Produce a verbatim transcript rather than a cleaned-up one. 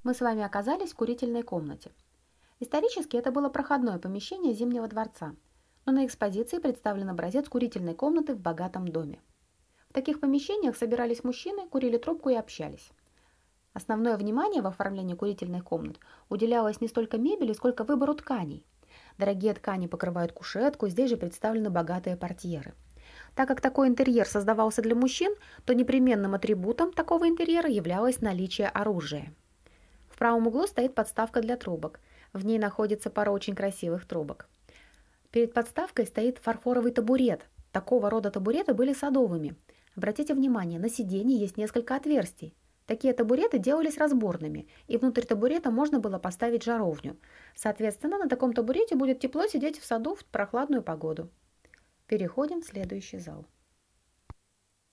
Мы с вами оказались в курительной комнате. Исторически это было проходное помещение Зимнего дворца, но на экспозиции представлен образец курительной комнаты в богатом доме. В таких помещениях собирались мужчины, курили трубку и общались. Основное внимание в оформлении курительных комнат уделялось не столько мебели, сколько выбору тканей. Дорогие ткани покрывают кушетку, здесь же представлены богатые портьеры. Так как такой интерьер создавался для мужчин, то непременным атрибутом такого интерьера являлось наличие оружия. В правом углу стоит подставка для трубок. В ней находится пара очень красивых трубок. Перед подставкой стоит фарфоровый табурет. Такого рода табуреты были садовыми. Обратите внимание, на сиденье есть несколько отверстий. Такие табуреты делались разборными, и внутрь табурета можно было поставить жаровню. Соответственно, на таком табурете будет тепло сидеть в саду в прохладную погоду. Переходим в следующий зал.